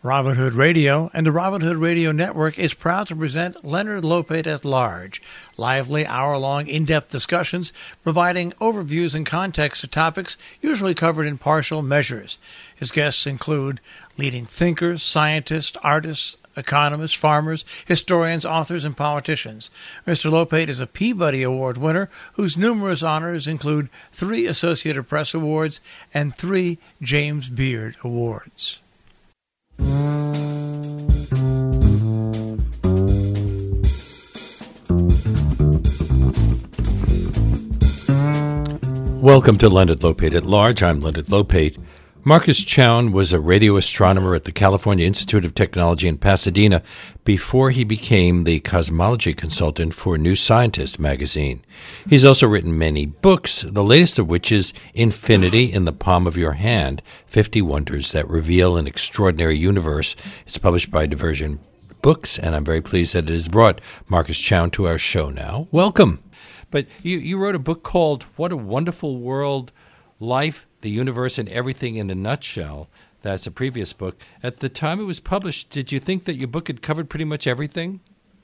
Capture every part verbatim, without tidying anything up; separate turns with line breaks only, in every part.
Robin Hood Radio and the Robin Hood Radio Network is proud to present Leonard Lopate at Large, lively hour-long in-depth discussions providing overviews and context to topics usually covered in partial measures. His guests include leading thinkers, scientists, artists, economists, farmers, historians, authors, and politicians. Mister Lopate is a Peabody Award winner whose numerous honors include three Associated Press Awards and three James Beard Awards.
Welcome to Leonard Lopate at Large. I'm Leonard Lopate. Marcus Chown was a radio astronomer at the California Institute of Technology in Pasadena before he became the cosmology consultant for New Scientist magazine. He's also written many books, the latest of which is Infinity in the Palm of Your Hand, fifty Wonders That Reveal an Extraordinary Universe. It's published by Diversion Books, and I'm very pleased that it has brought Marcus Chown to our show now. Welcome. But you, you wrote a book called What a Wonderful World, Life, the Universe, and Everything in a Nutshell. That's a previous book. At the time it was published, did you think that your book had covered pretty much everything?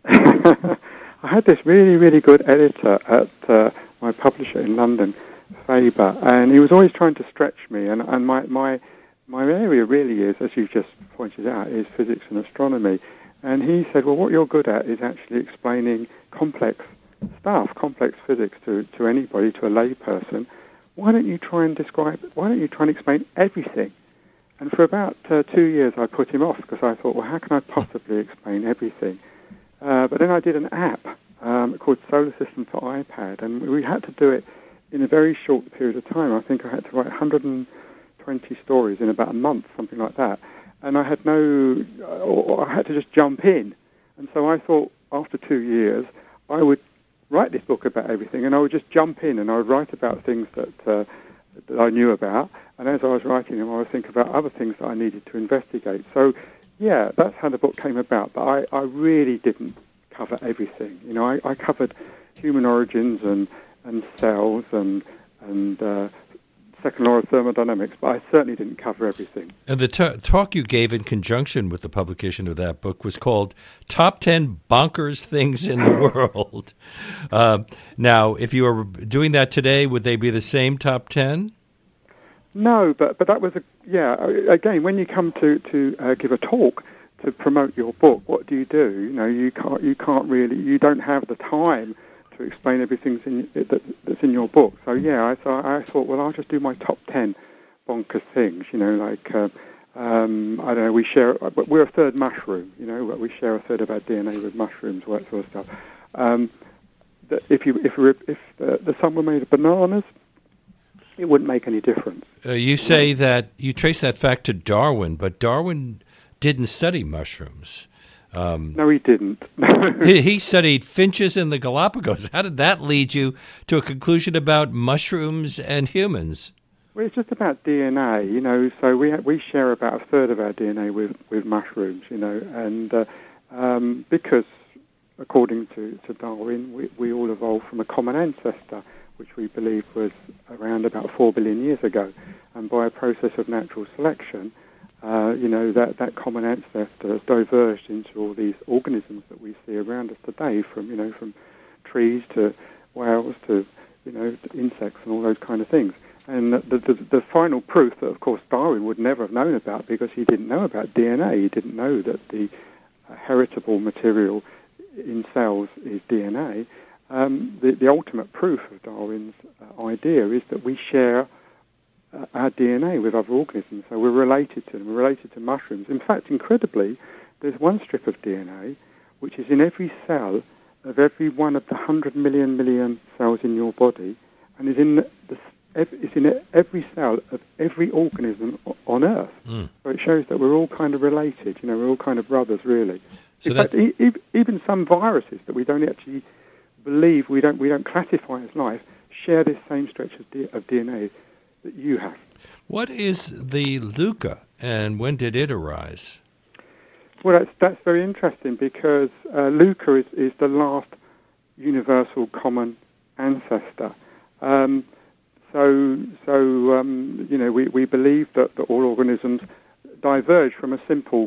I had this really, really good editor at uh, my publisher in London, Faber, and he was always trying to stretch me. And, and my, my, my area really is, as you've just pointed out, is physics and astronomy. And he said, well, what you're good at is actually explaining complex stuff, complex physics to, to anybody, to a layperson. Why don't you try and describe, why don't you try and explain everything? And for about uh, two years I put him off because I thought, well, how can I possibly explain everything? Uh, but then I did an app um, called Solar System for iPad, and we had to do it in a very short period of time. I think I had to write one hundred twenty stories in about a month, something like that. And I had no, or I had to just jump in. And so I thought after two years I would write this book about everything, and I would just jump in and I would write about things that, uh, that I knew about, and as I was writing them I would think about other things that I needed to investigate. So yeah, that's how the book came about, but I, I really didn't cover everything. You know, I, I covered human origins and, and cells and, and uh, second law of thermodynamics, but I certainly didn't cover everything.
And the t- talk you gave in conjunction with the publication of that book was called Top ten Bonkers Things in the World. Uh, now, if you were doing that today, would they be the same top ten?
No, but but that was, a yeah, again, when you come to, to uh, give a talk to promote your book, what do you do? You know, you can't, you can't really, you don't have the time to explain everything in, that, that's in your book. So yeah, I thought, I thought, well, I'll just do my top ten bonkers things. You know, like uh, um, I don't know, we share, but we're a third mushroom. You know, we share a third of our D N A with mushrooms, all that sort of stuff. Um, that if you if if the, the sun were made of bananas, it wouldn't make any difference.
Uh, you say yeah. that you trace that fact to Darwin, but Darwin didn't study mushrooms. Um,
no, he didn't.
he, he studied finches in the Galapagos. How did that lead you to a conclusion about mushrooms and humans?
Well, it's just about D N A, you know. So we ha- we share about a third of our D N A with, with mushrooms, you know, and uh, um, because according to, to Darwin, we, we all evolved from a common ancestor, which we believe was around about four billion years ago, and by a process of natural selection, Uh, you know, that, that common ancestor has diverged into all these organisms that we see around us today, from, you know, from trees to whales to, you know, to insects and all those kind of things. And the, the, the final proof that, of course, Darwin would never have known about because he didn't know about D N A. He didn't know that the uh, heritable material in cells is D N A. Um, the, the ultimate proof of Darwin's uh, idea is that we share Uh, our D N A with other organisms, so we're related to them, we're related to mushrooms. In fact, incredibly, there's one strip of D N A which is in every cell of every one of the one hundred million million cells in your body, and is in the, it's in every cell of every organism on Earth. Mm. So it shows that we're all kind of related, you know, we're all kind of brothers, really. So in fact, e- e- even some viruses that we don't actually believe, we don't, we don't classify as life, share this same stretch of, D- of D N A that you have.
What is the LUCA, and when did it arise?
Well, that's that's very interesting because uh, LUCA is, is the last universal common ancestor. Um, so, so um, you know, we, we believe that, that all organisms diverge from a simple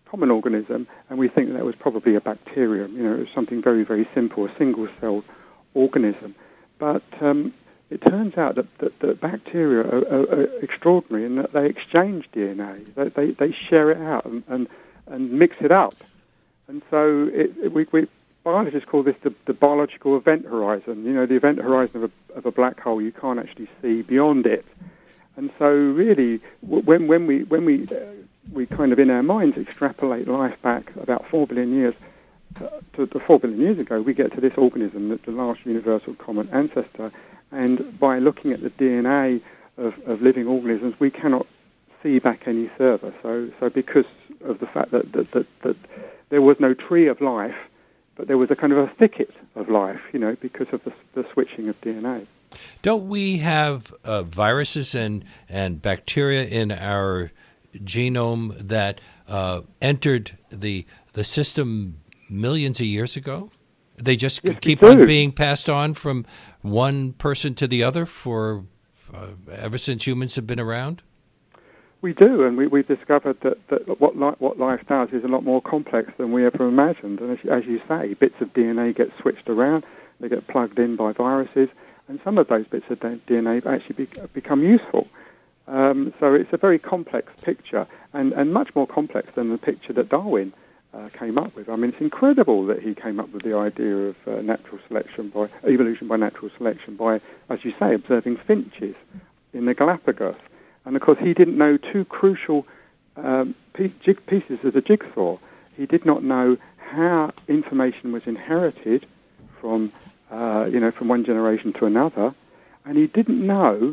common organism, and we think that, that was probably a bacterium. You know, it was something very, very simple, a single-celled organism. But um, it turns out that, that, that bacteria are, are, are extraordinary in that they exchange D N A. They, they, they share it out and, and, and mix it up. And so it, it, we, we biologists call this the, the biological event horizon. You know, the event horizon of a, of a black hole, you can't actually see beyond it. And so really, when, when we, when we, uh, we kind of in our minds extrapolate life back about four billion years, uh, to, to four billion years ago, we get to this organism, the, the last universal common ancestor. And by looking at the D N A of, of living organisms, we cannot see back any further. So, so because of the fact that, that, that, that there was no tree of life, but there was a kind of a thicket of life, you know, because of the, the switching of D N A.
Don't we have uh, viruses and, and bacteria in our genome that uh, entered the the system millions of years ago? They just
Yes,
keep
we
on
do.
being passed on from one person to the other for uh, ever since humans have been around?
We do, and we, we've discovered that, that what, li- what life does is a lot more complex than we ever imagined. And as, as you say, bits of D N A get switched around, they get plugged in by viruses, and some of those bits of D N A actually be, become useful. Um, so it's a very complex picture, and, and much more complex than the picture that Darwin uh, came up with. I mean, it's incredible that he came up with the idea of uh, natural selection by evolution by natural selection by, as you say, observing finches in the Galapagos. And of course, he didn't know two crucial um, piece, jig, pieces of the jigsaw. He did not know how information was inherited from, uh, you know, from one generation to another, and he didn't know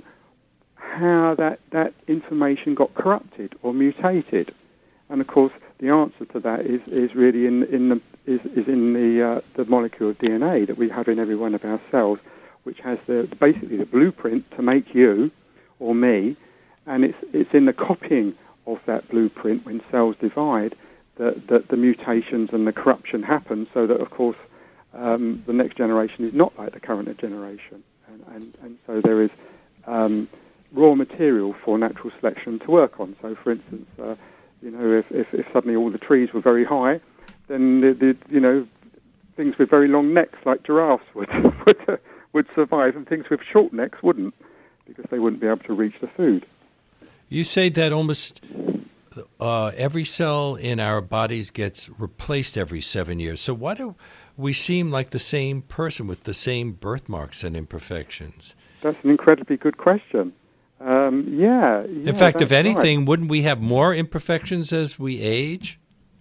how that, that information got corrupted or mutated. And of course, the answer to that is, is really in in the is, is in the uh, the molecule of D N A that we have in every one of our cells, which has the basically the blueprint to make you or me, and it's it's in the copying of that blueprint when cells divide that, that the mutations and the corruption happen, so that of course um, the next generation is not like the current generation, and and, and so there is um, raw material for natural selection to work on. So, for instance, uh, you know, if, if, if suddenly all the trees were very high, then the, the you know things with very long necks like giraffes would would, would survive, and things with short necks wouldn't, because they wouldn't be able to reach the food.
You say that almost uh, every cell in our bodies gets replaced every seven years. So why do we seem like the same person with the same birthmarks and imperfections?
That's an incredibly good question. Um, yeah, yeah.
In fact, if
that's
anything,
right.
wouldn't we have more imperfections as we age?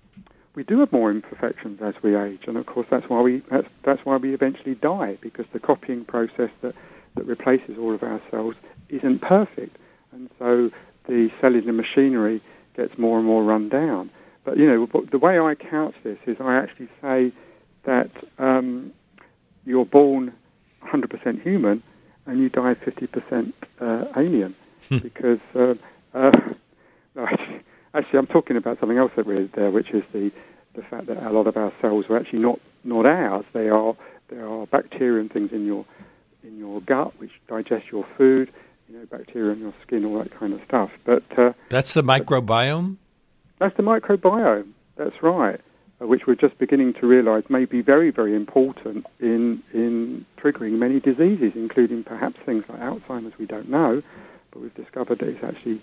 We do have more imperfections as we age, and of course that's why we that's, that's why we eventually die, because the copying process that, that replaces all of our cells isn't perfect, and so the cellular machinery gets more and more run down. But you know, the way I couch this is I actually say that um, you're born one hundred percent human and you die fifty percent uh, alien, because uh, uh, no, actually, actually I'm talking about something else that we're there, which is the, the fact that a lot of our cells are actually not, not ours. They are there are bacteria and things in your in your gut which digest your food, you know, bacteria in your skin, all that kind of stuff. But uh,
that's the microbiome?
That's the microbiome. That's right. Which we're just beginning to realize may be very, very important in in triggering many diseases, including perhaps things like Alzheimer's. We don't know, but we've discovered that it's actually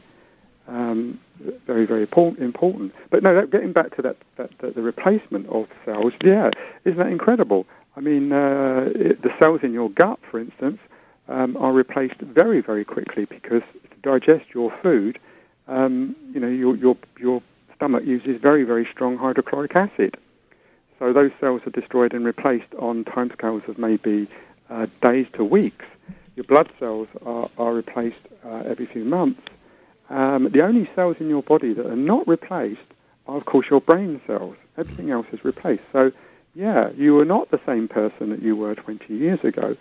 um, very, very important. But no, that, getting back to that, that, that, the replacement of cells, yeah, isn't that incredible? I mean, uh, it, the cells in your gut, for instance, um, are replaced very, very quickly, because to digest your food, um, you know, your your your stomach uses very, very strong hydrochloric acid. So those cells are destroyed and replaced on timescales of maybe uh, days to weeks. Your blood cells are, are replaced uh, every few months. Um, the only cells in your body that are not replaced are, of course, your brain cells. Everything else is replaced. So, yeah, you are not the same person that you were twenty years ago.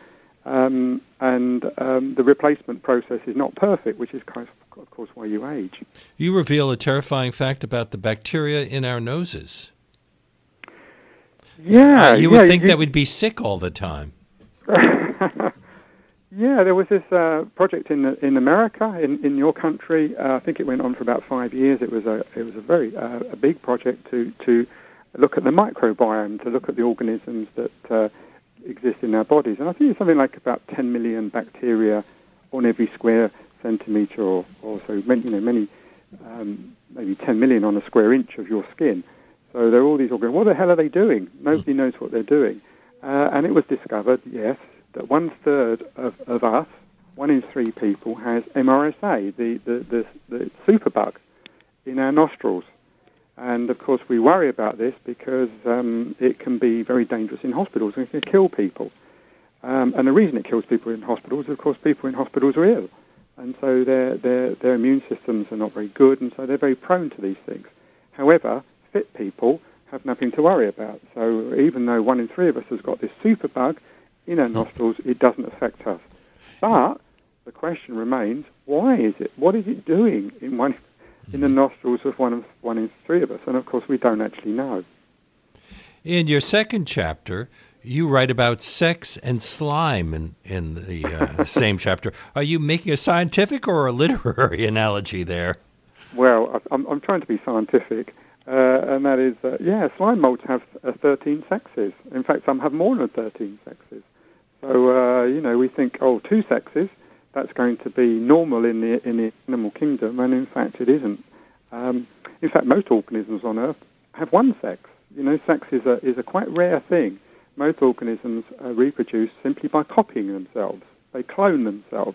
Um, and um, the replacement process is not perfect, which is kind of, of course, why you age.
You reveal a terrifying fact about the bacteria in our noses.
Yeah.
Uh, you
yeah,
would think
you,
that we'd be sick all the time.
Yeah, there was this uh, project in in America, in, in your country. Uh, I think it went on for about five years. It was a it was a very uh, a big project to to look at the microbiome, to look at the organisms that uh, exist in our bodies. And I think it's something like about ten million bacteria on every square centimetre, or, or so many, you know, many, um, maybe ten million on a square inch of your skin. So there are all these organisms. What the hell are they doing? Nobody knows what they're doing. Uh, and it was discovered, yes, that one-third of, of us, one in three people, has M R S A, the, the, the, the superbug, in our nostrils. And, of course, we worry about this because um, it can be very dangerous in hospitals and it can kill people. Um, and the reason it kills people in hospitals is, of course, people in hospitals are ill. And so their, their, their immune systems are not very good, and so they're very prone to these things. However, fit people have nothing to worry about. So even though one in three of us has got this superbug in our nostrils, it doesn't affect us. But the question remains, why is it? What is it doing in one in the nostrils of one of one in three of us? And of course, we don't actually know.
In your second chapter, you write about sex and slime in in the uh, same chapter. Are you making a scientific or a literary analogy there?
Well, I'm, I'm trying to be scientific. Uh, and that is, uh, yeah, slime molds have uh, thirteen sexes. In fact, some have more than thirteen sexes. So, uh, you know, we think, oh, two sexes, that's going to be normal in the in the animal kingdom, and in fact it isn't. Um, in fact, most organisms on Earth have one sex. You know, sex is a, is a quite rare thing. Most organisms uh, reproduce simply by copying themselves. They clone themselves.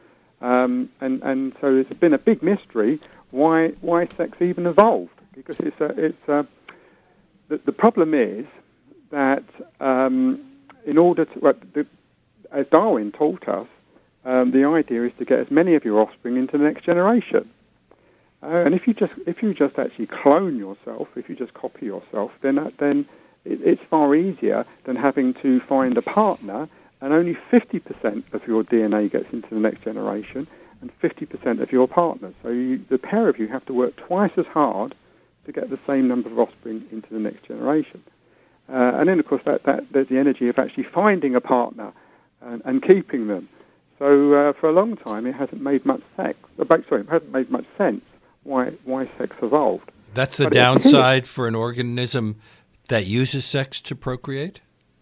Um, and, and so it's been a big mystery why why sex even evolved. Because it's a, it's a, the, the problem is that um, in order to, well, the, as Darwin taught us, um, the idea is to get as many of your offspring into the next generation. Uh, and if you just if you just actually clone yourself, if you just copy yourself, then uh, then it, it's far easier than having to find a partner, and only fifty percent of your D N A gets into the next generation, and fifty percent of your partner. So you, the pair of you have to work twice as hard to get the same number of offspring into the next generation. Uh, and then, of course, that, that there's the energy of actually finding a partner and, and keeping them. So uh, for a long time, it hasn't made much sex. Uh, sorry, it hasn't made much sense why why sex evolved.
That's the
but
downside for an organism that uses sex to procreate?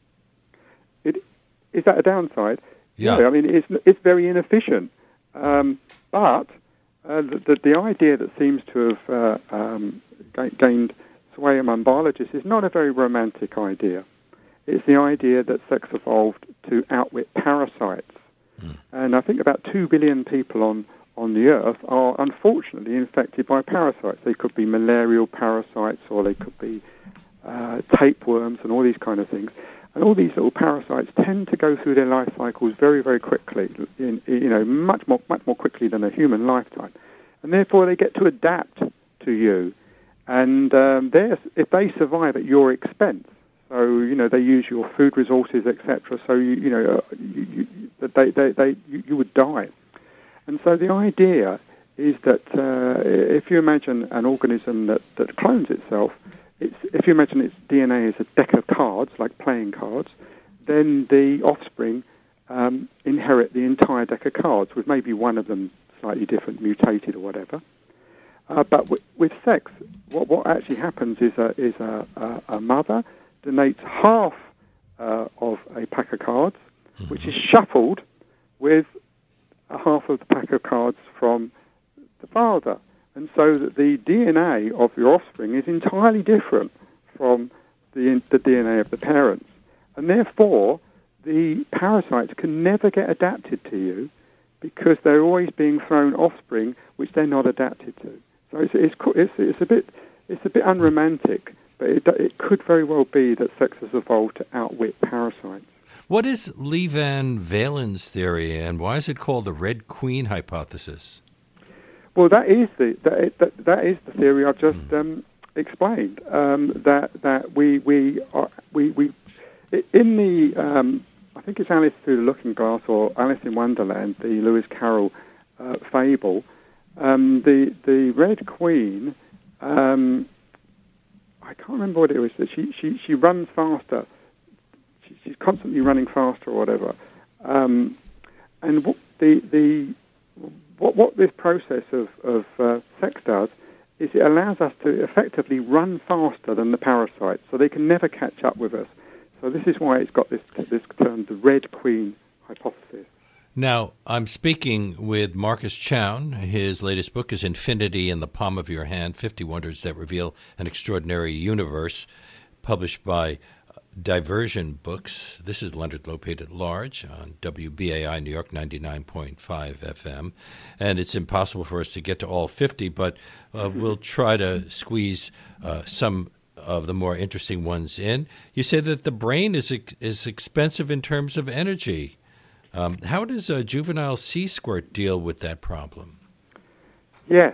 It, is that a downside?
Yeah.
yeah I mean, it's it's very inefficient. Um, but uh, the, the the idea that seems to have uh, um, gained sway among biologists is not a very romantic idea. It's the idea that sex evolved to outwit parasites. Mm. And I think about two billion people on, on the Earth are unfortunately infected by parasites. They could be malarial parasites, or they could be uh, tapeworms and all these kind of things. And all these little parasites tend to go through their life cycles very, very quickly, in, you know, much more, much more quickly than a human lifetime. And therefore they get to adapt to you. And um, if they survive at your expense, so you know they use your food resources, et cetera. So you, you know you, you, they, they, they, you, you would die. And so the idea is that uh, if you imagine an organism that, that clones itself, it's, if you imagine its D N A as a deck of cards, like playing cards, then the offspring um, inherit the entire deck of cards, with maybe one of them slightly different, mutated or whatever. Uh, but w- with sex, what, what actually happens is a, is a, a, a mother donates half uh, of a pack of cards, mm-hmm. which is shuffled with a half of the pack of cards from the father. And so that the D N A of your offspring is entirely different from the, the D N A of the parents. And therefore, the parasites can never get adapted to you because they're always being thrown offspring which they're not adapted to. So it's, it's, it's, it's, a bit, it's a bit unromantic, but it, it could very well be that sex has evolved to outwit parasites.
What is Lee Van Valen's theory, and why is it called the Red Queen hypothesis?
Well, that is the that, that, that is the theory I've just mm. um, explained. Um, that that we we are we we in the um, I think it's Alice Through the Looking Glass or Alice in Wonderland, the Lewis Carroll uh, fable. Um, the the Red Queen, um, I can't remember what it was. She she she runs faster. She, she's constantly running faster or whatever. Um, and what the the what what this process of of uh, sex does is it allows us to effectively run faster than the parasites, so they can never catch up with us. So this is why it's got this this term, the Red Queen hypothesis.
Now, I'm speaking with Marcus Chown. His latest book is Infinity in the Palm of Your Hand, fifty Wonders That Reveal an Extraordinary Universe, published by Diversion Books. This is Leonard Lopate at Large on W B A I New York ninety-nine point five F M. And it's impossible for us to get to all fifty, but uh, we'll try to squeeze uh, some of the more interesting ones in. You say that the brain is is expensive in terms of energy. Um, how does a juvenile sea squirt deal with that problem?
Yes.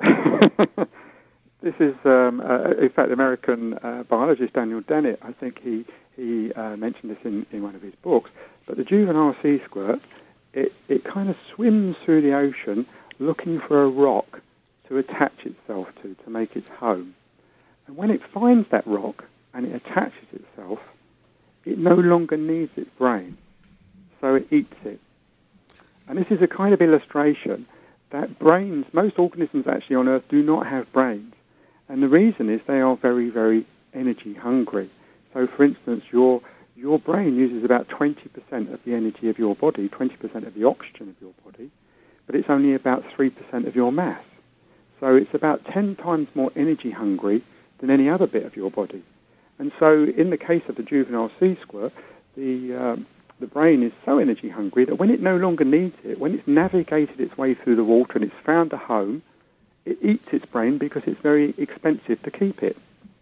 This is, um, uh, in fact, American uh, biologist Daniel Dennett, I think he, he uh, mentioned this in, in one of his books, but the juvenile sea squirt, it, it kind of swims through the ocean looking for a rock to attach itself to, to make its home. And when it finds that rock and it attaches itself, it no longer needs its brain. So it eats it. And this is a kind of illustration that brains, most organisms actually on Earth do not have brains. And the reason is they are very, very energy hungry. So for instance, your your brain uses about twenty percent of the energy of your body, twenty percent of the oxygen of your body, but it's only about three percent of your mass. So it's about ten times more energy hungry than any other bit of your body. And so in the case of the juvenile sea squirt, the um, the brain is so energy hungry that when it no longer needs it, when it's navigated its way through the water and it's found a home, it eats its brain because it's very expensive to keep it.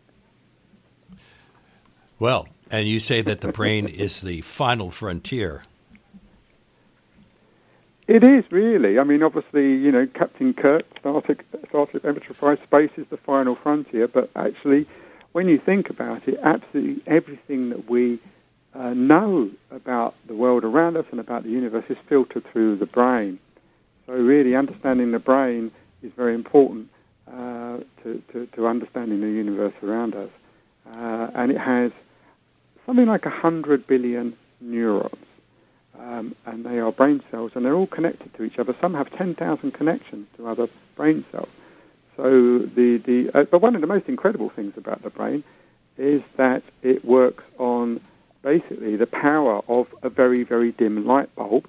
Well, and you say that the brain is the final frontier.
It is, really. I mean, obviously, you know, Captain Kirk started, started Enterprise Space is the final frontier, but actually, when you think about it, absolutely everything that we uh, know about the world around us and about the universe is filtered through the brain. So really, understanding the brain is very important uh, to, to, to understanding the universe around us. Uh, and it has something like one hundred billion neurons. Um, and they are brain cells, and they're all connected to each other. Some have ten thousand connections to other brain cells. So the, the uh, but one of the most incredible things about the brain is that it works on basically the power of a very, very dim light bulb,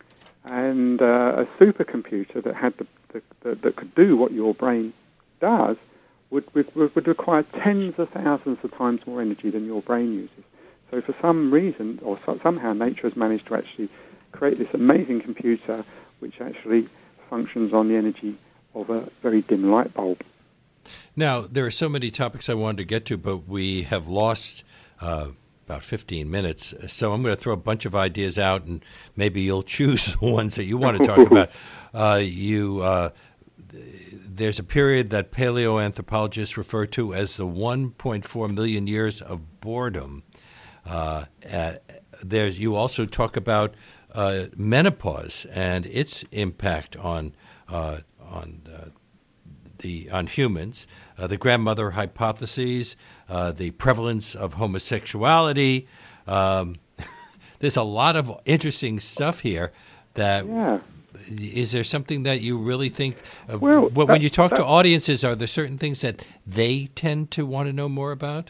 and uh, a supercomputer that had the, the, the that could do what your brain does would, would would require tens of thousands of times more energy than your brain uses. So for some reason, or so, somehow, nature has managed to actually create this amazing computer which actually functions on the energy of a very dim light bulb.
Now, there are so many topics I wanted to get to, but we have lost uh, about fifteen minutes. So I'm going to throw a bunch of ideas out, and maybe you'll choose the ones that you want to talk about. Uh, you, uh, there's a period that paleoanthropologists refer to as the one point four million years of boredom. Uh, uh, there's you also talk about uh, menopause and its impact on uh, on uh, the on humans, uh, the grandmother hypotheses, uh, the prevalence of homosexuality. Um, there's a lot of interesting stuff here. That
yeah.
Is there something that you really think? Uh,
well,
when
that,
you talk
that,
to audiences, are there certain things that they tend to want to know more about?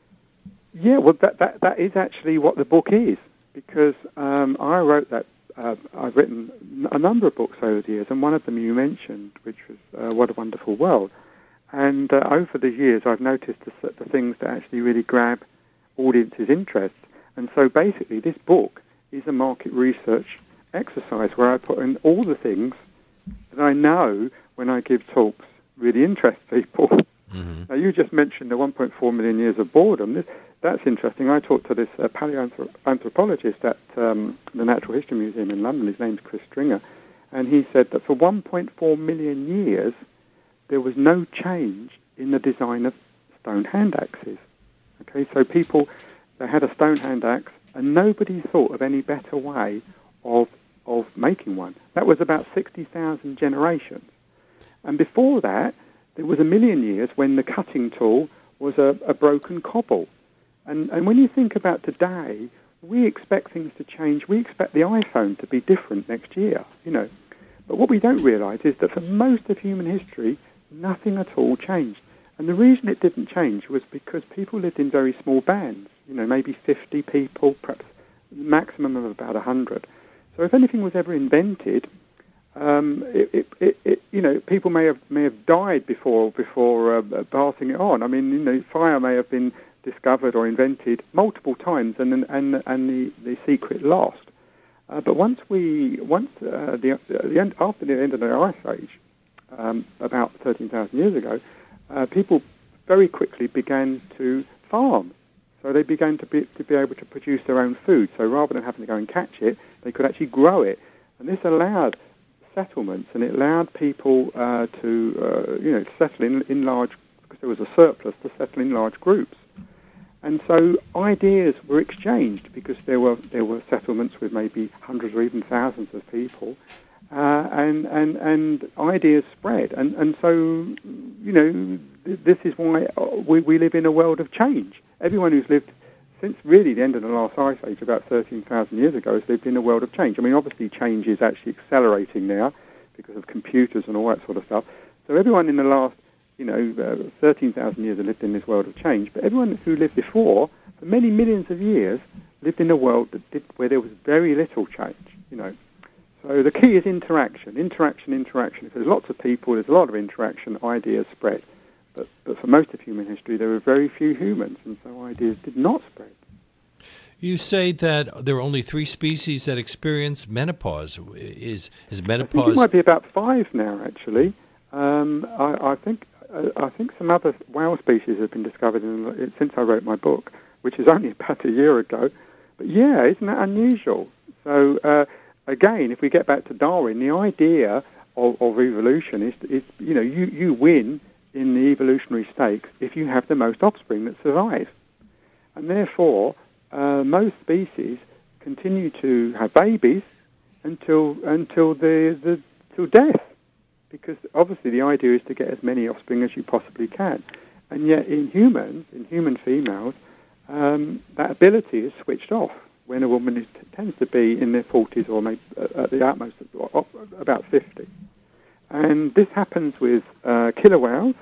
Yeah, well, that, that that is actually what the book is, because um, I wrote that. Uh, I've written a number of books over the years, and one of them you mentioned, which was uh, What a Wonderful World. And uh, over the years, I've noticed the, the things that actually really grab audiences' interest. And so basically, this book is a market research exercise where I put in all the things that I know when I give talks really interest people. Mm-hmm. Now, you just mentioned the one point four million years of boredom. This, That's interesting. I talked to this uh, paleoanthropologist at um, the Natural History Museum in London. His name's Chris Stringer. And he said that for one point four million years, there was no change in the design of stone hand axes. Okay, so people, they had a stone hand axe, and nobody thought of any better way of of making one. That was about sixty thousand generations. And before that, there was a million years when the cutting tool was a, a broken cobble. And, and when you think about today, we expect things to change. We expect the iPhone to be different next year, you know. But what we don't realise is that for most of human history, nothing at all changed. And the reason it didn't change was because people lived in very small bands, you know, maybe fifty people, perhaps maximum of about one hundred. So if anything was ever invented, um, it, it, it, it, you know, people may have may have died before before uh, passing it on. I mean, you know, fire may have been discovered or invented multiple times, and and and the, the secret lost. Uh, but once we once uh, the the end after the end of the Ice Age, um, about thirteen thousand years ago, uh, people very quickly began to farm. So they began to be to be able to produce their own food. So rather than having to go and catch it, they could actually grow it, and this allowed settlements, and it allowed people uh, to uh, you know settle in in large, because there was a surplus, to settle in large groups. And so ideas were exchanged because there were there were settlements with maybe hundreds or even thousands of people, uh, and and and ideas spread. And and so you know th- this is why we we live in a world of change. Everyone who's lived since really the end of the last ice age, about thirteen thousand years ago, has lived in a world of change. I mean, obviously change is actually accelerating now because of computers and all that sort of stuff. So everyone in the last you know, uh, thirteen thousand years have lived in this world of change, but everyone who lived before, for many millions of years, lived in a world that did, where there was very little change, you know. So the key is interaction, interaction, interaction. If there's lots of people, there's a lot of interaction, ideas spread. But, but for most of human history, there were very few humans, and so ideas did not spread.
You say that there are only three species that experience menopause. Is, is menopause...
I think it might be about five now, actually. Um, I, I think... I think some other whale species have been discovered in, since I wrote my book, which is only about a year ago. But yeah, isn't that unusual? So uh, again, if we get back to Darwin, the idea of, of evolution is, is, you know, you, you win in the evolutionary stakes if you have the most offspring that survive. And therefore, uh, most species continue to have babies until until the, the till death. Because obviously the idea is to get as many offspring as you possibly can. And yet in humans, in human females, um, that ability is switched off when a woman is, tends to be in their forties or maybe at the utmost about fifty. And this happens with uh, killer whales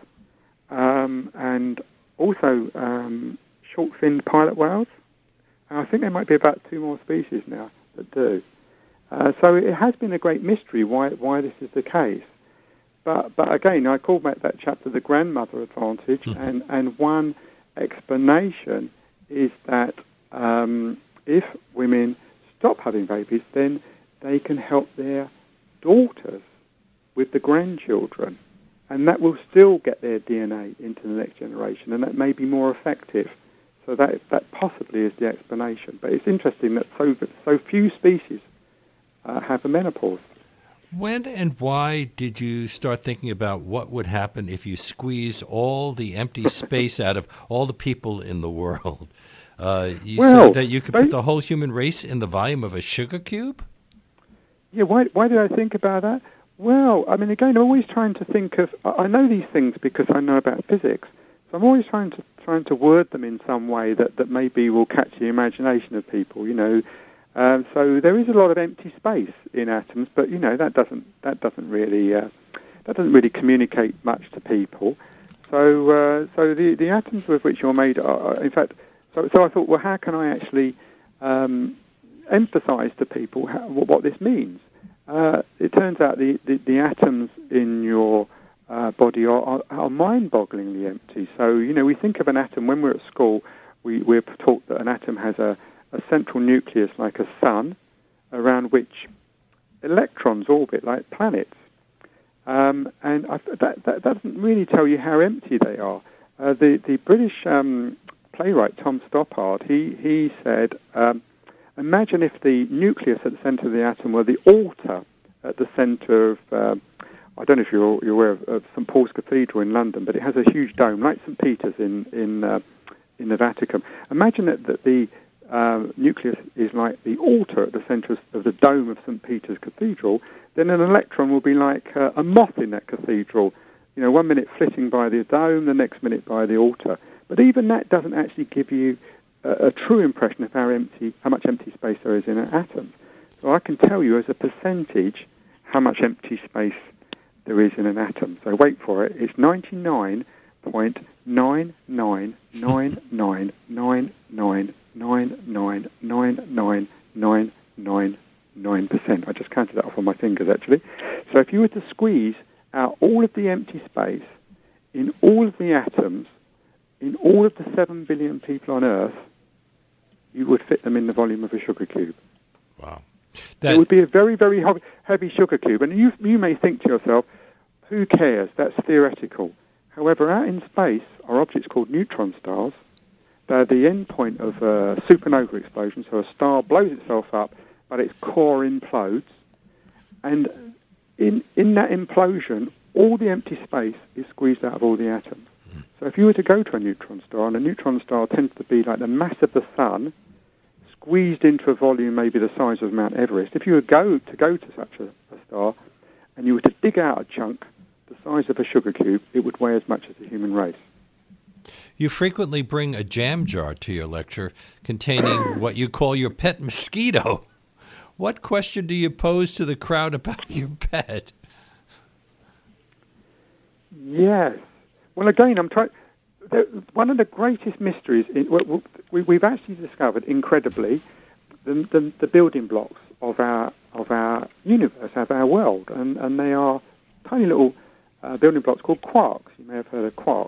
um, and also um, short-finned pilot whales. And I think there might be about two more species now that do. Uh, so it has been a great mystery why why this is the case. But but again, I call back that chapter the grandmother advantage, mm-hmm. and, and one explanation is that um, if women stop having babies, then they can help their daughters with the grandchildren, and that will still get their D N A into the next generation, and that may be more effective. So that that possibly is the explanation. But it's interesting that so so few species uh, have a menopause.
When and why did you start thinking about what would happen if you squeeze all the empty space out of all the people in the world? Uh, you
well,
said that you could put the whole human race in the volume of a sugar cube?
Yeah, why, why did I think about that? Well, I mean, again, I'm always trying to think of... I know these things because I know about physics, so I'm always trying to trying to word them in some way that, that maybe will catch the imagination of people, you know. Um, so there is a lot of empty space in atoms, but you know that doesn't that doesn't really uh, that doesn't really communicate much to people. So uh, so the the atoms with which you're made are, in fact. So so I thought, well, how can I actually um, emphasise to people how, what this means? Uh, it turns out the, the, the atoms in your uh, body are, are, are mind-bogglingly empty. So you know we think of an atom when we're at school. We we're taught that an atom has a a central nucleus like a sun, around which electrons orbit like planets. Um, and I, that, that doesn't really tell you how empty they are. Uh, the, the British um, playwright Tom Stoppard, he, he said, um, imagine if the nucleus at the centre of the atom were the altar at the centre of, uh, I don't know if you're, you're aware of, of Saint Paul's Cathedral in London, but it has a huge dome, like Saint Peter's in, in, uh, in the Vatican. Imagine that, that the Uh, nucleus is like the altar at the centre of the dome of Saint Peter's Cathedral, then an electron will be like uh, a moth in that cathedral. You know, one minute flitting by the dome, the next minute by the altar. But even that doesn't actually give you a, a true impression of how empty, how much empty space there is in an atom. So I can tell you as a percentage how much empty space there is in an atom. So wait for it. It's ninety-nine point nine nine nine nine nine nine nine nine nine nine nine nine nine percent. I just counted that off on my fingers, actually. So if you were to squeeze out all of the empty space in all of the atoms, in all of the seven billion people on Earth, you would fit them in the volume of a sugar cube.
Wow.
That... It would be a very, very heavy sugar cube. And you, you may think to yourself, who cares? That's theoretical. However, out in space are objects called neutron stars. They're the end point of a supernova explosion. So a star blows itself up, but its core implodes. And in, in that implosion, all the empty space is squeezed out of all the atoms. Mm. So if you were to go to a neutron star, and a neutron star tends to be like the mass of the sun, squeezed into a volume maybe the size of Mount Everest, if you were go, to go to such a, a star, and you were to dig out a chunk the size of a sugar cube, it would weigh as much as the human race.
You frequently bring a jam jar to your lecture containing what you call your pet mosquito. What question do you pose to the crowd about your pet?
Yes. Well, again, I'm trying. One of the greatest mysteries in, well, we, we've actually discovered, incredibly, the, the, the building blocks of our of our universe, of our world, and, and they are tiny little uh, building blocks called quarks. You may have heard of quarks,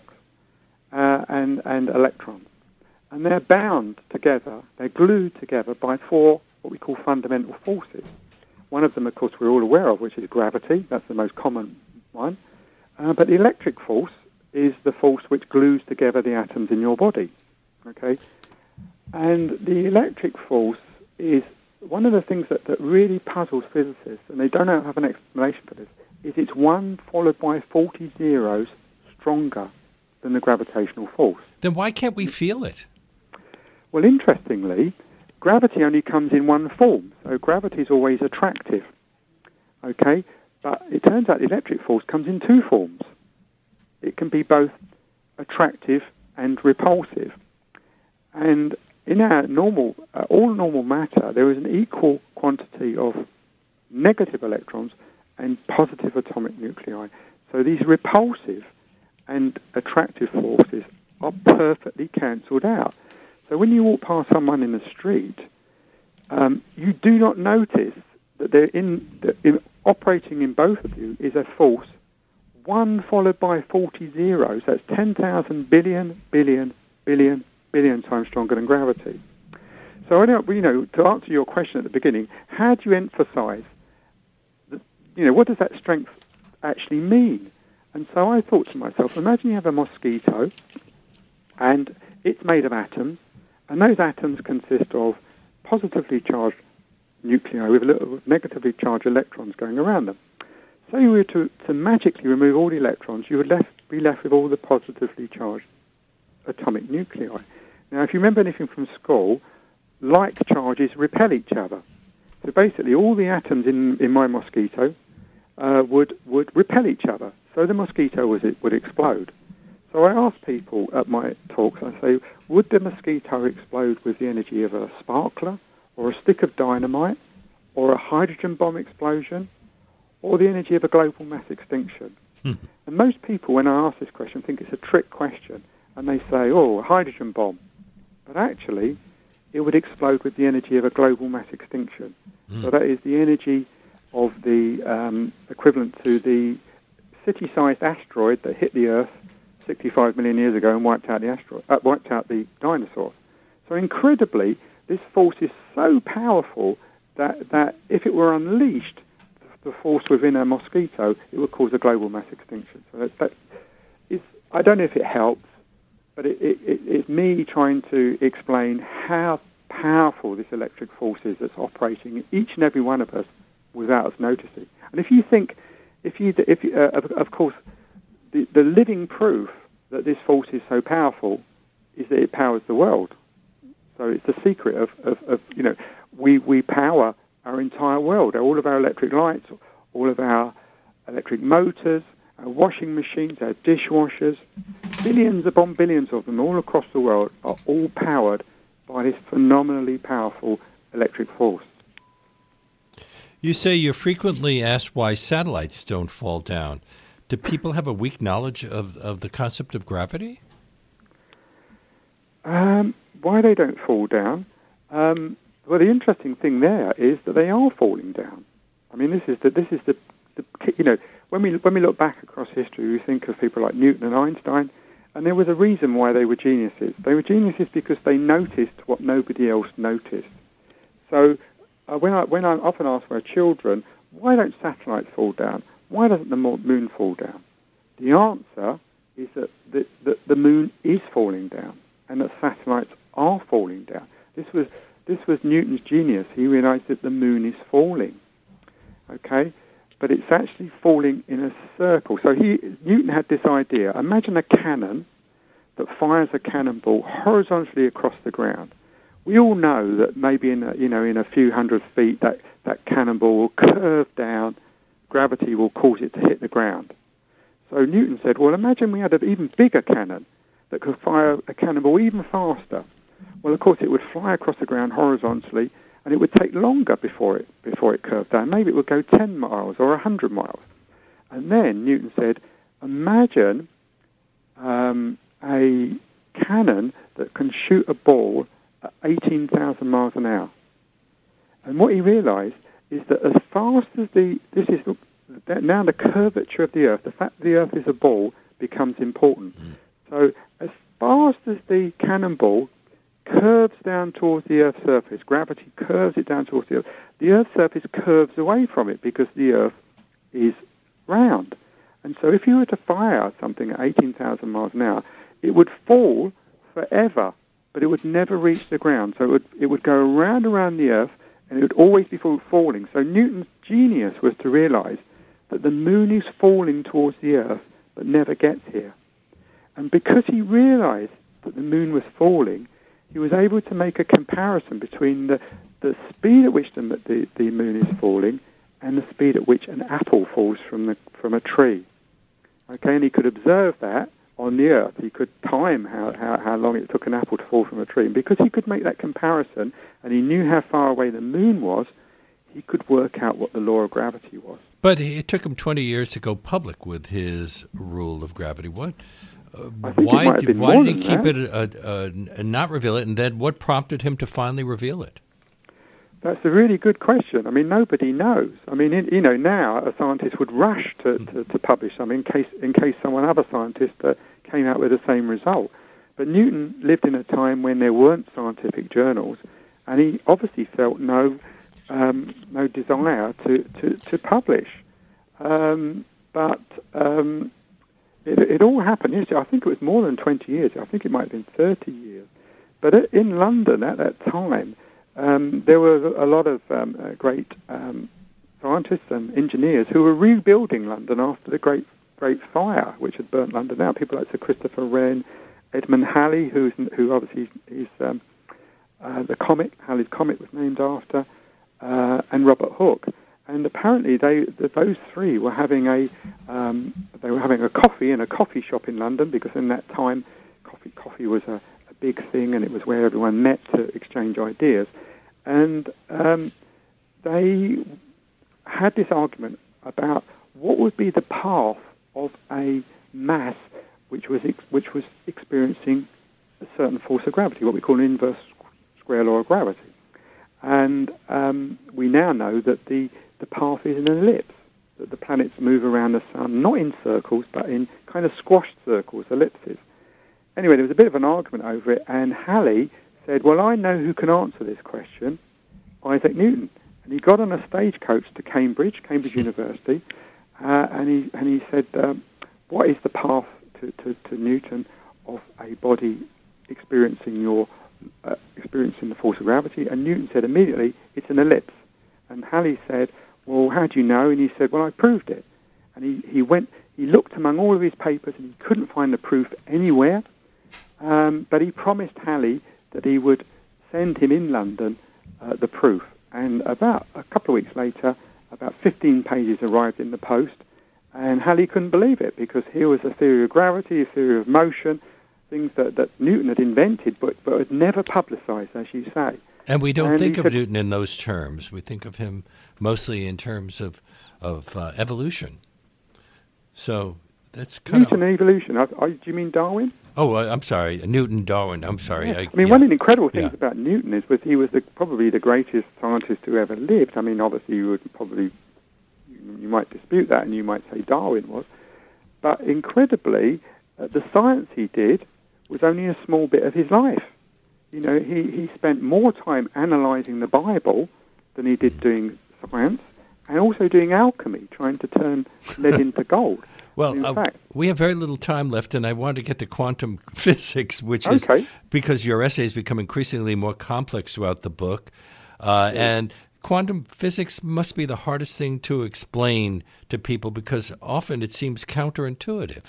uh, and and electrons, and they're bound together. They're glued together by four what we call fundamental forces. One of them, of course, we're all aware of, which is gravity. That's the most common one. Uh, but the electric force is the force which glues together the atoms in your body. Okay, and the electric force is one of the things that, that really puzzles physicists, and they don't have an explanation for this, is it's one followed by forty zeros stronger than the gravitational force.
Then why can't we feel it?
Well, interestingly, gravity only comes in one form, so gravity is always attractive. Okay, but it turns out the electric force comes in two forms. It can be both attractive and repulsive. And in our normal, uh, all normal matter, there is an equal quantity of negative electrons and positive atomic nuclei. So these repulsive and attractive forces are perfectly cancelled out. So when you walk past someone in the street, um, you do not notice that they're in, the, in operating in both of you is a force one followed by forty zeros. That's ten thousand billion, billion, billion, billion times stronger than gravity. So I don't, you know, to answer your question at the beginning, how do you emphasize, the, you know, what does that strength actually mean? And so I thought to myself, imagine you have a mosquito, and it's made of atoms, and those atoms consist of positively charged nuclei with little negatively charged electrons going around them. So you were to, to magically remove all the electrons, you would left, be left with all the positively charged atomic nuclei. Now, if you remember anything from school, like charges repel each other. So basically, all the atoms in, in my mosquito uh, would would repel each other. So the mosquito was, it would explode. So I asked people at my talks, I say, would the mosquito explode with the energy of a sparkler, or a stick of dynamite, or a hydrogen bomb explosion, or the energy of a global mass extinction? Mm. And most people, when I ask this question, think it's a trick question, and they say, oh, a hydrogen bomb. But actually, it would explode with the energy of a global mass extinction. Mm. So that is the energy of the um, equivalent to the city-sized asteroid that hit the Earth sixty-five million years ago and wiped out the asteroid, uh, wiped out the dinosaurs. So incredibly, this force is so powerful that, that if it were unleashed, the force within a mosquito, it would cause a global mass extinction. So that, that is, I don't know if it helps, but it, it, it, it's me trying to explain how powerful this electric force is that's operating in each and every one of us without us noticing. And if you think, if you, if you, uh, of, of course, the, the living proof that this force is so powerful is that it powers the world. So it's the secret of, of, of you know, we, we power our entire world, all of our electric lights, all of our electric motors, our washing machines, our dishwashers, billions upon billions of them all across the world are all powered by by this phenomenally powerful electric force.
You say you're frequently asked why satellites don't fall down. Do people have a weak knowledge of, of the concept of gravity?
Um, why they don't fall down? Um, well, the interesting thing there is that they are falling down. I mean, this is the this is the, the you know when we when we look back across history, we think of people like Newton and Einstein, and there was a reason why they were geniuses. They were geniuses because they noticed what nobody else noticed. So uh, when I when I often ask my children, why don't satellites fall down? Why doesn't the moon fall down? The answer is that the, the, the moon is falling down, and that satellites are falling down. This was this was Newton's genius. He realized that the moon is falling, okay? But it's actually falling in a circle. So he Newton had this idea. Imagine a cannon that fires a cannonball horizontally across the ground. We all know that maybe in a, you know in a few hundred feet that, that cannonball will curve down. Gravity will cause it to hit the ground. So Newton said, well, imagine we had an even bigger cannon that could fire a cannonball even faster. Well, of course, it would fly across the ground horizontally, and it would take longer before it before it curved down. Maybe it would go ten miles or one hundred miles. And then Newton said, imagine um, a cannon that can shoot a ball at eighteen thousand miles an hour. And what he realized is that as fast as the, this is now the curvature of the Earth, the fact that the Earth is a ball becomes important. Mm. So as fast as the cannonball curves down towards the Earth's surface, gravity curves it down towards the Earth, the Earth's surface curves away from it because the Earth is round. And so if you were to fire something at eighteen thousand miles an hour, it would fall forever, but it would never reach the ground. So it would, it would go around around the Earth, and it would always be falling. So Newton's genius was to realize that the moon is falling towards the Earth, but never gets here. And because he realized that the moon was falling, he was able to make a comparison between the, the speed at which the, the, the moon is falling and the speed at which an apple falls from the from a tree. Okay, and he could observe that on the Earth. He could time how, how, how long it took an apple to fall from a tree. And because he could make that comparison, and he knew how far away the moon was, he could work out what the law of gravity was.
But it took him twenty years to go public with his rule of gravity. What? Uh,
why
did, why did he keep
that.
it, uh, uh, and not reveal it? And then what prompted him to finally reveal it?
That's a really good question. I mean, nobody knows. I mean, in, you know, now a scientist would rush to, to, to publish something in case in case someone other scientist uh, came out with the same result. But Newton lived in a time when there weren't scientific journals, and he obviously felt no um, no desire to, to, to publish. Um, but um, it, it all happened. Yes, I think it was more than twenty years. I think it might have been thirty years. But in London at that time, um, there were a lot of um, uh, great um, scientists and engineers who were rebuilding London after the Great Great Fire, which had burnt London out. People like Sir Christopher Wren, Edmund Halley, who's, who obviously is um, uh, the comet. Halley's Comet was named after, uh, and Robert Hooke. And apparently, they those three were having a um, they were having a coffee in a coffee shop in London, because in that time, coffee coffee was a, a big thing, and it was where everyone met to exchange ideas. And um, they had this argument about what would be the path of a mass which was ex- which was experiencing a certain force of gravity, what we call an inverse square law of gravity. And um, we now know that the the path is an ellipse, that the planets move around the sun, not in circles, but in kind of squashed circles, ellipses. Anyway, there was a bit of an argument over it, and Halley said, well, I know who can answer this question, Isaac Newton. And he got on a stagecoach to Cambridge, Cambridge University, uh, and he and he said, um, what is the path to, to, to Newton of a body experiencing your uh, experiencing the force of gravity? And Newton said immediately, it's an ellipse. And Halley said, well, how do you know? And he said, well, I proved it. And he, he went, he looked among all of his papers, and he couldn't find the proof anywhere. Um, but he promised Halley that he would send him in London uh, the proof. And about a couple of weeks later, about fifteen pages arrived in the post, and Halley couldn't believe it, because here was a theory of gravity, a theory of motion. things that, that Newton had invented, but, but had never publicized, as you say.
And we don't
and
think of
said,
Newton in those terms. We think of him mostly in terms of of uh, evolution. So that's kind
Newton
of...
evolution. I, I, do you mean Darwin?
Oh, I'm sorry, Newton, Darwin. I'm sorry.
Yeah.
I,
I mean,
yeah.
one of the incredible things
Yeah.
about Newton is was he was the, probably the greatest scientist who ever lived. I mean, obviously, you would probably you might dispute that, and you might say Darwin was, but incredibly, uh, the science he did was only a small bit of his life. You know, he, he spent more time analysing the Bible than he did doing science, and also doing alchemy, trying to turn lead into gold.
Well,
In
uh,
fact,
we have very little time left, and I want to get to quantum physics, which is
Okay.
because your essays become increasingly more complex throughout the book. Uh, and quantum physics must be the hardest thing to explain to people because often it seems counterintuitive.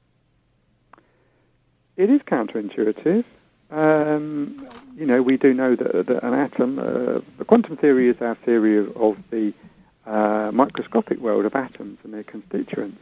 it is counterintuitive. Um, you know, we do know that, that an atom, uh, the quantum theory is our theory of, of the uh, microscopic world of atoms and their constituents.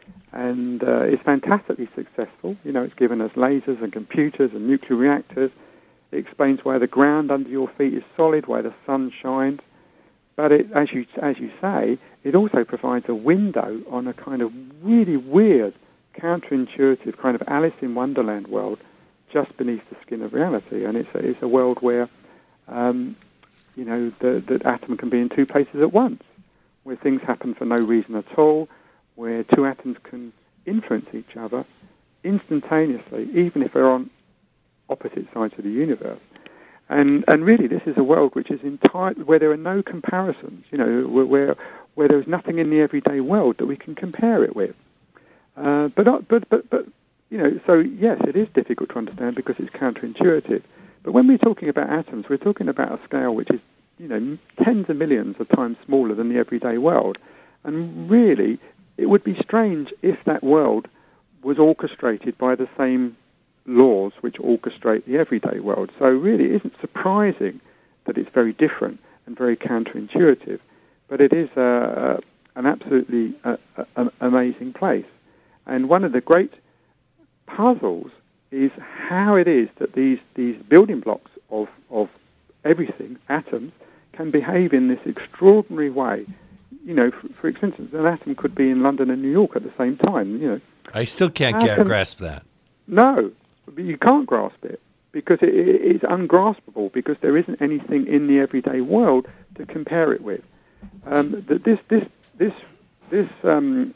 And uh, it's fantastically successful. You know, it's given us lasers and computers and nuclear reactors. It explains why the ground under your feet is solid, why the sun shines. But it, as you as you say, it also provides a window on a kind of really weird, counterintuitive kind of Alice in Wonderland world just beneath the skin of reality. And it's a, it's a world where, um, you know, the, the atom can be in two places at once, where things happen for no reason at all, where two atoms can influence each other instantaneously, even if they're on opposite sides of the universe. And and really, this is a world which is entire, where there are no comparisons. You know, where where, where there is nothing in the everyday world that we can compare it with. Uh, but but but but you know, so yes, it is difficult to understand because it's counterintuitive. But when we're talking about atoms, we're talking about a scale which is, you know, tens of millions of times smaller than the everyday world. And really, it would be strange if that world was orchestrated by the same laws which orchestrate the everyday world. So really, it isn't surprising that it's very different and very counterintuitive, but it is uh, an absolutely uh, an amazing place. And one of the great puzzles is how it is that these, these building blocks of, of everything, atoms, can behave in this extraordinary way. You know, for, for instance, an atom could be in London and New York at the same time. You know,
I still can't get,
can,
grasp that.
No, you can't grasp it because it, it, it's ungraspable because there isn't anything in the everyday world to compare it with. Um, that this this this this um,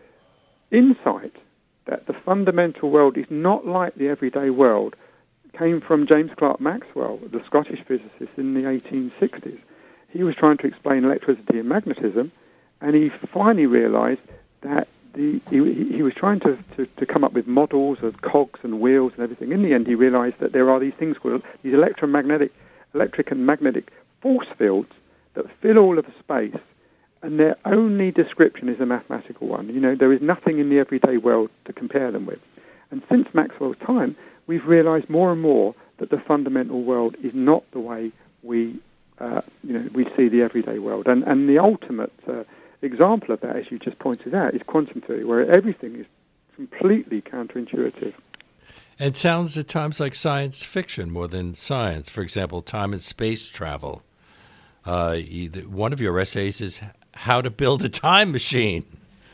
insight that the fundamental world is not like the everyday world came from James Clerk Maxwell, the Scottish physicist in the eighteen sixties. He was trying to explain electricity and magnetism, and he finally realized that the, he, he was trying to, to, to come up with models of cogs and wheels and everything. In the end, he realized that there are these things called these electromagnetic, electric and magnetic force fields that fill all of space, and their only description is a mathematical one. You know, there is nothing in the everyday world to compare them with. And since Maxwell's time, we've realized more and more that the fundamental world is not the way we Uh, you know, we see the everyday world. And, and the ultimate uh, example of that, as you just pointed out, is quantum theory, where everything is completely counterintuitive.
It sounds at times like science fiction more than science. For example, time and space travel. Uh, one of your essays is how to build a time machine.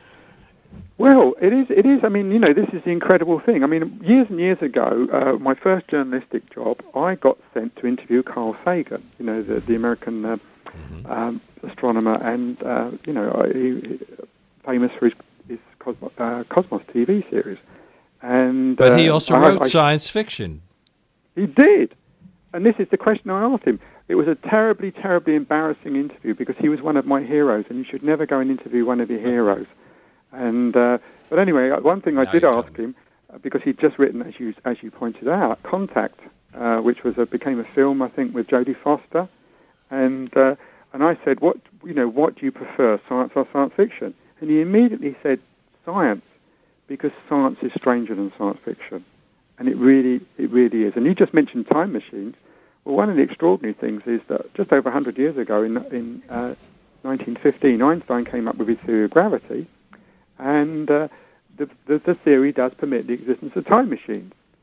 Well, it is. It is. I mean, you know, this is the incredible thing. I mean, years and years ago, uh, my first journalistic job, I got sent to interview Carl Sagan, you know, the, the American uh, mm-hmm. um, astronomer, and uh, you know, he, he, famous for his, his Cosmos, uh, Cosmos T V series. And
but he
uh,
also
I,
wrote
I,
science fiction.
He did, and this is the question I asked him. It was a terribly, terribly embarrassing interview because he was one of my heroes, and you should never go and interview one of your heroes. And uh, but anyway, one thing I
now
did ask
me.
him, uh, because he'd just written, as you as you pointed out, Contact, uh, which was a, became a film, I think, with Jodie Foster, and uh, and I said, what you know, what do you prefer, science or science fiction? And he immediately said science, because science is stranger than science fiction, and it really it really is. And you just mentioned time machines. Well, one of the extraordinary things is that just over one hundred years ago, in in uh, nineteen fifteen, Einstein came up with his theory of gravity. And uh, the, the the theory does permit the existence of time machines.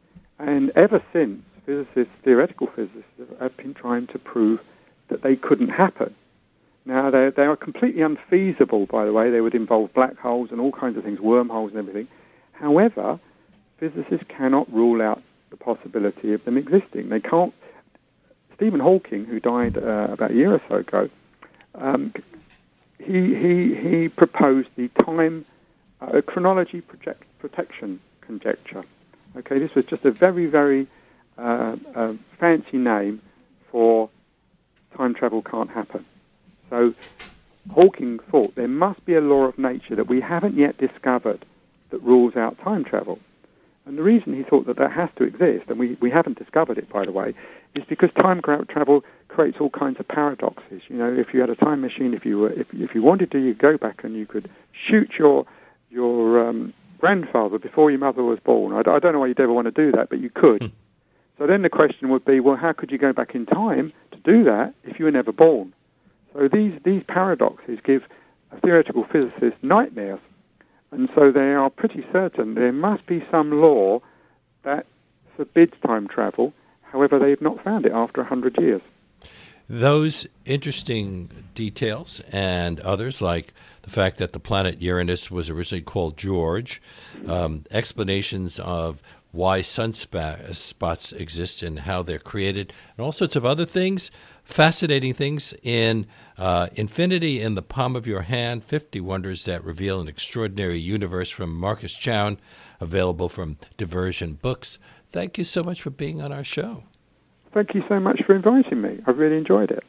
And ever since, physicists, theoretical physicists, have been trying to prove that they couldn't happen. Now, they they are completely unfeasible, by the way. They would involve black holes and all kinds of things, wormholes and everything. However, physicists cannot rule out the possibility of them existing. They can't. Stephen Hawking, who died uh, about a year or so ago, um, he he he proposed the time uh, chronology project, protection conjecture. Okay, this was just a very very uh, uh, fancy name for time travel can't happen. So Hawking thought there must be a law of nature that we haven't yet discovered that rules out time travel. And the reason he thought that that has to exist, and we, we haven't discovered it, by the way, is because time travel creates all kinds of paradoxes. You know, if you had a time machine, if you were, if, if you wanted to, you could go back and you could shoot your your um, grandfather before your mother was born. I, I don't know why you'd ever want to do that, but you could. So then the question would be, well, how could you go back in time to do that if you were never born? So these, these paradoxes give a theoretical physicist nightmares. And so they are pretty certain there must be some law that forbids time travel. However, they've not found it after one hundred years.
Those interesting details and others, like the fact that the planet Uranus was originally called George, um, explanations of why sunspots exist and how they're created, and all sorts of other things, fascinating things in uh, Infinity in the Palm of Your Hand, fifty Wonders That Reveal an Extraordinary Universe from Marcus Chown, available from Diversion Books. Thank you so much for being on our show.
Thank you so much for inviting me. I've really enjoyed it.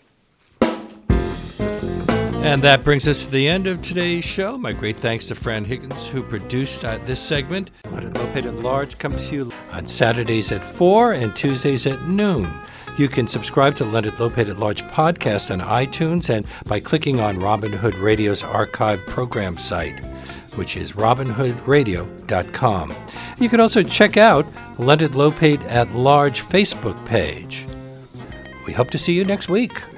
And that brings us to the end of today's show. My great thanks to Fran Higgins, who produced uh, this segment. Leonard Lopate at Large comes to you on Saturdays at four and Tuesdays at noon. You can subscribe to Leonard Lopate at Large podcast on iTunes and by clicking on Robin Hood Radio's archive program site, which is robin hood radio dot com. You can also check out Leonard Lopate at Large Facebook page. We hope to see you next week.